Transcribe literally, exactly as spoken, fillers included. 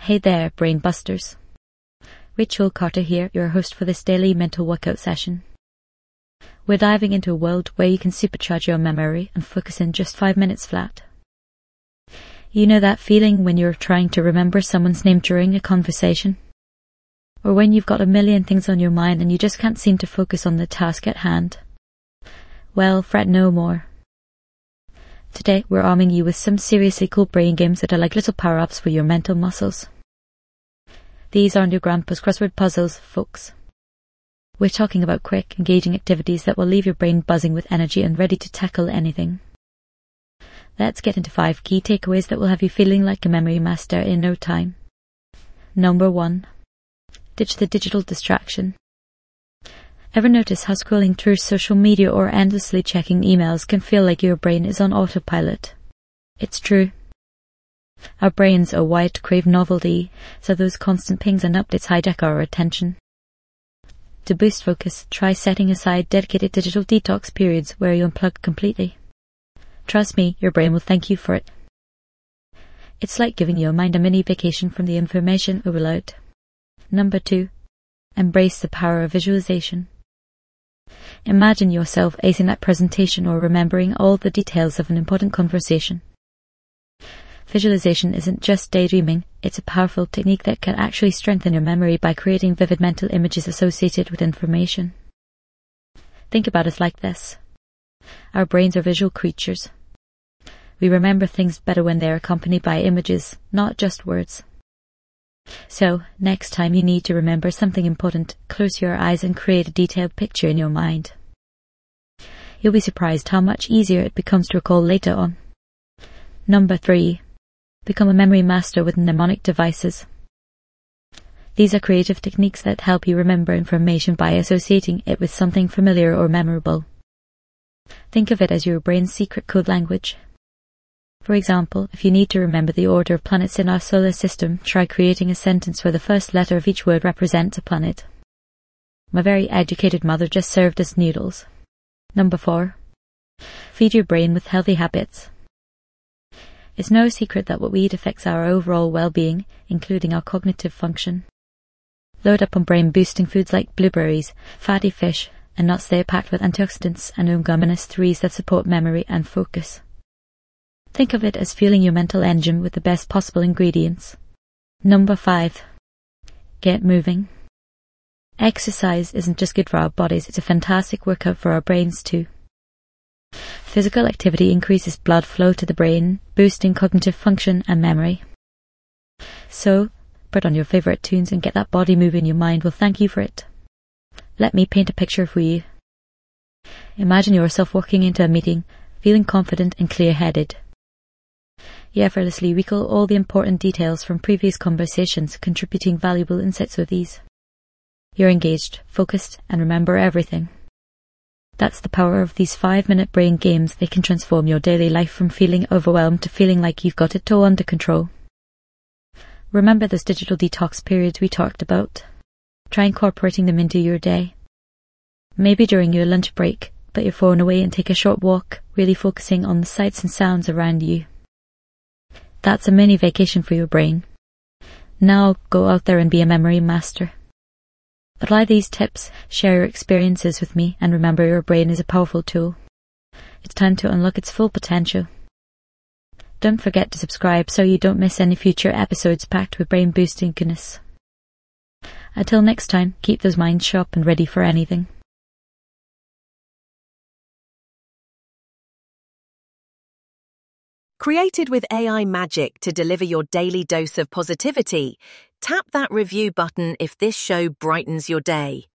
Hey there, Brain Busters. Rachel Carter here, your host for this daily mental workout session. We're diving into a world where you can supercharge your memory and focus in just five minutes flat. You know that feeling when you're trying to remember someone's name during a conversation? Or when you've got a million things on your mind and you just can't seem to focus on the task at hand? Well, fret no more. Today, we're arming you with some seriously cool brain games that are like little power-ups for your mental muscles. These aren't your grandpa's crossword puzzles, folks. We're talking about quick, engaging activities that will leave your brain buzzing with energy and ready to tackle anything. Let's get into five key takeaways that will have you feeling like a memory master in no time. Number one. Ditch the digital distraction. Ever notice how scrolling through social media or endlessly checking emails can feel like your brain is on autopilot? It's true. Our brains are wired to crave novelty, so those constant pings and updates hijack our attention. To boost focus, try setting aside dedicated digital detox periods where you unplug completely. Trust me, your brain will thank you for it. It's like giving your mind a mini vacation from the information overload. Number two. Embrace the power of visualization. Imagine yourself acing that presentation or remembering all the details of an important conversation. Visualization isn't just daydreaming, it's a powerful technique that can actually strengthen your memory by creating vivid mental images associated with information. Think about it like this. Our brains are visual creatures. We remember things better when they're accompanied by images, not just words. So, next time you need to remember something important, close your eyes and create a detailed picture in your mind. You'll be surprised how much easier it becomes to recall later on. Number three. Become a memory master with mnemonic devices. These are creative techniques that help you remember information by associating it with something familiar or memorable. Think of it as your brain's secret code language. For example, if you need to remember the order of planets in our solar system, try creating a sentence where the first letter of each word represents a planet. My very educated mother just served us noodles. Number four. Feed your brain with healthy habits. It's no secret that what we eat affects our overall well-being, including our cognitive function. Load up on brain-boosting foods like blueberries, fatty fish, and nuts. They are packed with antioxidants and omega three that support memory and focus. Think of it as fueling your mental engine with the best possible ingredients. Number five. Get moving. Exercise isn't just good for our bodies, it's a fantastic workout for our brains too. Physical activity increases blood flow to the brain, boosting cognitive function and memory. So, put on your favourite tunes and get that body moving. Your mind will thank you for it. Let me paint a picture for you. Imagine yourself walking into a meeting, feeling confident and clear-headed. You effortlessly recall all the important details from previous conversations, contributing valuable insights with ease. You're engaged, focused, and remember everything. That's the power of these five-minute brain games. They can transform your daily life from feeling overwhelmed to feeling like you've got it all under control. Remember those digital detox periods we talked about? Try incorporating them into your day. Maybe during your lunch break, put your phone away and take a short walk, really focusing on the sights and sounds around you. That's a mini vacation for your brain. Now go out there and be a memory master. Apply these tips, share your experiences with me, and remember your brain is a powerful tool. It's time to unlock its full potential. Don't forget to subscribe so you don't miss any future episodes packed with brain-boosting goodness. Until next time, keep those minds sharp and ready for anything. Created with A I magic to deliver your daily dose of positivity, tap that review button if this show brightens your day.